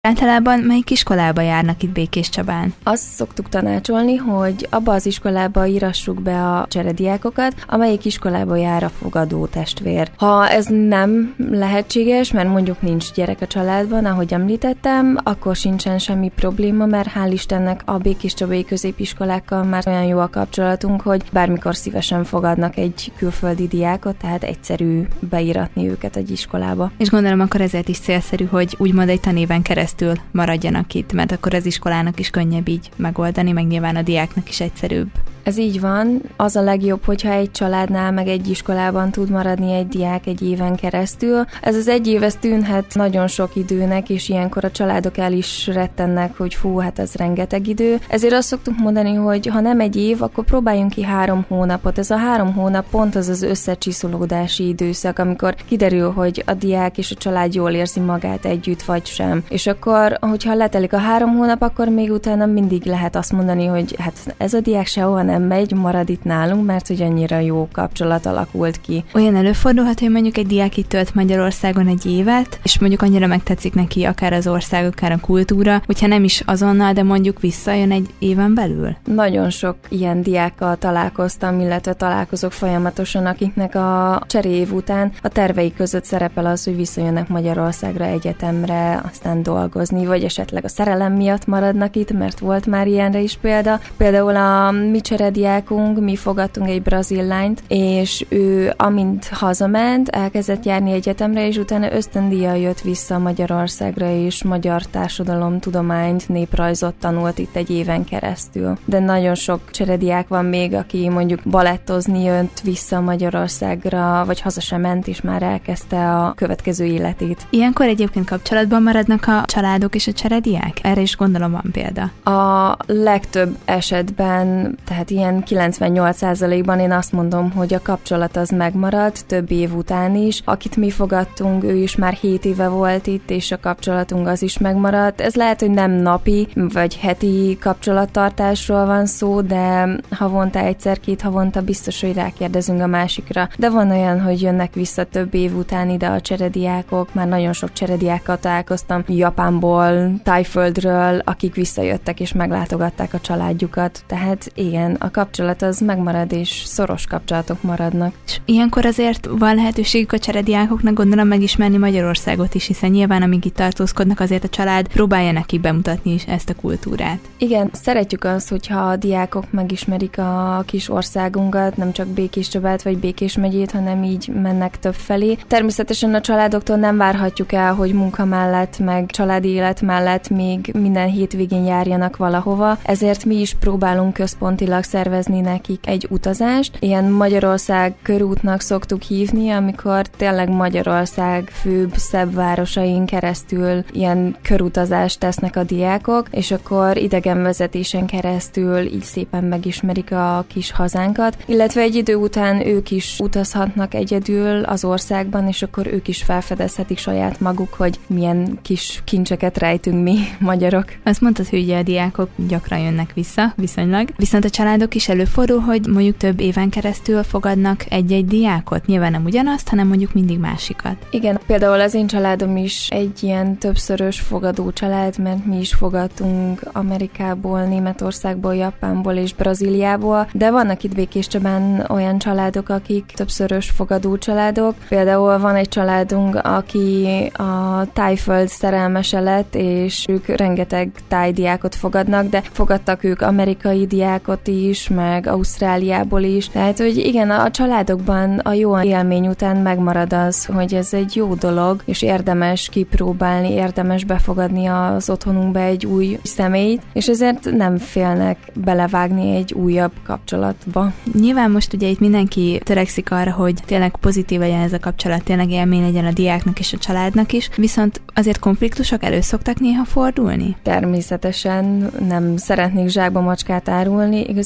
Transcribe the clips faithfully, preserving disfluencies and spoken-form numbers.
Általában melyik iskolába járnak itt Békéscsabán? Azt szoktuk tanácsolni, hogy abba az iskolába írassuk be a cserediákokat, amelyik iskolába jár a fogadó testvér. Ha ez nem lehetséges, mert mondjuk nincs gyerek a családban, ahogy említettem, akkor sincsen semmi probléma, mert hál' Istennek a békéscsabai középiskolákkal már olyan jó a kapcsolatunk, hogy bármikor szívesen fogadnak egy külföldi diákot, tehát egyszerű beíratni őket egy iskolába. És gondolom akkor ezért is célszerű, hogy úgymond egy tanéven keresztül maradjanak itt, mert akkor az iskolának is könnyebb így megoldani, meg nyilván a diáknak is egyszerűbb. Ez így van. Az a legjobb, hogyha egy családnál meg egy iskolában tud maradni egy diák egy éven keresztül. Ez az egy év, ez tűnhet nagyon sok időnek, és ilyenkor a családok el is rettennek, hogy fú, hát ez rengeteg idő. Ezért azt szoktuk mondani, hogy ha nem egy év, akkor próbáljunk ki három hónapot. Ez a három hónap pont az az összecsiszolódási időszak, amikor kiderül, hogy a diák és a család jól érzi magát együtt, vagy sem. És akkor, hogyha letelik a három hónap, akkor még utána mindig lehet azt mondani, hogy hát ez a diák sehova nem megy, marad itt nálunk, mert hogy annyira jó kapcsolat alakult ki. Olyan előfordulhat, hogy mondjuk egy diák itt tölt Magyarországon egy évet, és mondjuk annyira megtetszik neki akár az ország, akár a kultúra, hogyha nem is azonnal, de mondjuk visszajön egy éven belül? Nagyon sok ilyen diákkal találkoztam, illetve találkozok folyamatosan, akiknek a cserév után a tervei között szerepel az, hogy visszajönnek Magyarországra egyetemre, aztán dolgozni, vagy esetleg a szerelem miatt maradnak itt, mert volt már ilyenre is példa. Például a mi cserediákunk, mi fogadtunk egy brazil lányt, és ő amint hazament, elkezdett járni egyetemre, és utána ösztöndíjjal jött vissza Magyarországra, és magyar társadalomtudományt, néprajzot tanult itt egy éven keresztül. De nagyon sok cserediák van még, aki mondjuk balettozni jött vissza Magyarországra, vagy haza sem ment, és már elkezdte a következő életét. Ilyenkor egyébként kapcsolatban maradnak a családok és a cserediák? Erre is gondolom van példa. A legtöbb esetben, tehát ilyen kilencvennyolc százalékban én azt mondom, hogy a kapcsolat az megmarad több év után is. Akit mi fogadtunk, ő is már hét éve volt itt, és a kapcsolatunk az is megmaradt. Ez lehet, hogy nem napi vagy heti kapcsolattartásról van szó, de havonta egyszer, két havonta biztos, hogy rákérdezünk a másikra. De van olyan, hogy jönnek vissza több év után ide a cserediákok, már nagyon sok cserediákkal találkoztam, Japánból, Tájföldről, akik visszajöttek és meglátogatták a családjukat. Tehát igen, a kapcsolat az megmarad, és szoros kapcsolatok maradnak. És ilyenkor azért van lehetőségük a cserediákoknak gondolom megismerni Magyarországot is, hiszen nyilván amíg itt tartózkodnak, azért a család próbálja nekik bemutatni is ezt a kultúrát. Igen, szeretjük azt, hogyha a diákok megismerik a kis országunkat, nem csak Békéscsabát vagy Békés megyét, hanem így mennek több felé. Természetesen a családoktól nem várhatjuk el, hogy munka mellett, meg családi élet mellett még minden hétvégén járjanak valahova, ezért mi is próbálunk központilag szervezni nekik egy utazást. Ilyen Magyarország körútnak szoktuk hívni, amikor tényleg Magyarország főbb, szebb városain keresztül ilyen körutazást tesznek a diákok, és akkor idegenvezetésen keresztül így szépen megismerik a kis hazánkat, illetve egy idő után ők is utazhatnak egyedül az országban, és akkor ők is felfedezhetik saját maguk, hogy milyen kis kincseket rejtünk mi, magyarok. Azt mondtad, hogy ugye a diákok gyakran jönnek vissza, viszonylag, viszont a családok is előfordul, hogy mondjuk több éven keresztül fogadnak egy-egy diákot. Nyilván nem ugyanazt, hanem mondjuk mindig másikat. Igen, például az én családom is egy ilyen többszörös fogadó család, mert mi is fogadtunk Amerikából, Németországból, Japánból és Brazíliából, de vannak itt Békéscsabán olyan családok, akik többszörös fogadó családok. Például van egy családunk, aki a Tájföld szerelmese lett, és ők rengeteg tájdiákot fogadnak, de fogadtak ők amerikai diákot is, meg Ausztráliából is. Tehát, hogy igen, a családokban a jó élmény után megmarad az, hogy ez egy jó dolog, és érdemes kipróbálni, érdemes befogadni az otthonunkba egy új személyt, és ezért nem félnek belevágni egy újabb kapcsolatba. Nyilván most ugye itt mindenki törekszik arra, hogy tényleg pozitív legyen ez a kapcsolat, tényleg élmény legyen a diáknak és a családnak is, viszont azért konfliktusok elő szoktak néha fordulni? Természetesen nem szeretnék zsákba macskát árulni. Igazából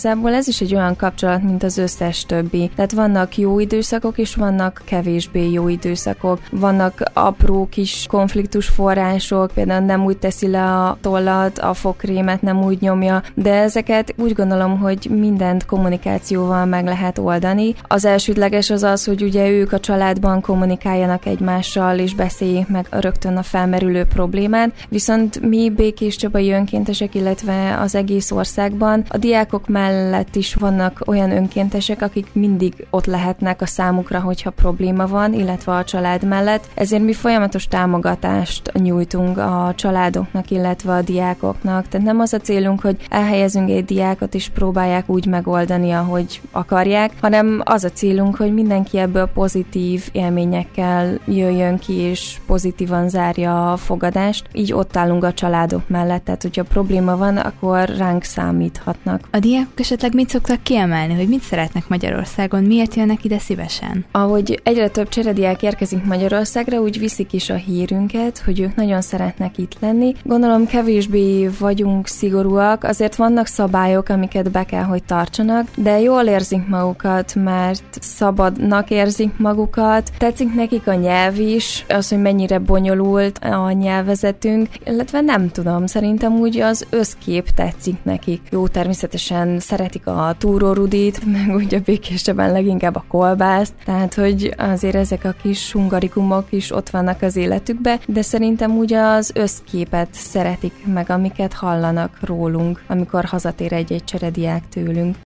igazából ez is egy olyan kapcsolat, mint az összes többi. Tehát vannak jó időszakok, és vannak kevésbé jó időszakok. Vannak apró kis konfliktus források, például nem úgy teszi le a tollat, a fogkrémet nem úgy nyomja, de ezeket úgy gondolom, hogy mindent kommunikációval meg lehet oldani. Az elsődleges az az, hogy ugye ők a családban kommunikáljanak egymással, és beszéljék meg rögtön a felmerülő problémát, viszont mi Békés Csabai önkéntesek, illetve az egész országban a diákok mellett is vannak olyan önkéntesek, akik mindig ott lehetnek a számukra, hogyha probléma van, illetve a család mellett. Ezért mi folyamatos támogatást nyújtunk a családoknak, illetve a diákoknak. Tehát nem az a célunk, hogy elhelyezünk egy diákot és próbálják úgy megoldani, ahogy akarják, hanem az a célunk, hogy mindenki ebből pozitív élményekkel jöjjön ki, és pozitívan zárja a fogadást. Így ott állunk a családok mellett, tehát hogyha probléma van, akkor ránk számíthatnak. A diákok esetleg mit szoktak kiemelni, hogy mit szeretnek Magyarországon, miért jönnek ide szívesen? Ahogy egyre több cserediák érkezik Magyarországra, úgy viszik is a hírünket, hogy ők nagyon szeretnek itt lenni. Gondolom kevésbé vagyunk szigorúak, azért vannak szabályok, amiket be kell, hogy tartsanak, de jól érzik magukat, mert szabadnak érzik magukat. Tetszik nekik a nyelv is, az, hogy mennyire bonyolult a nyelvezetünk, illetve nem tudom, szerintem úgy az összkép tetszik nekik. Jó, természetesen szeretik a túrórudit, meg ugye Békés Csabán leginkább a kolbászt, tehát hogy azért ezek a kis hungarikumok is ott vannak az életükbe, de szerintem úgy az összképet szeretik meg, amiket hallanak rólunk, amikor hazatér egy-egy cserediák tőlünk.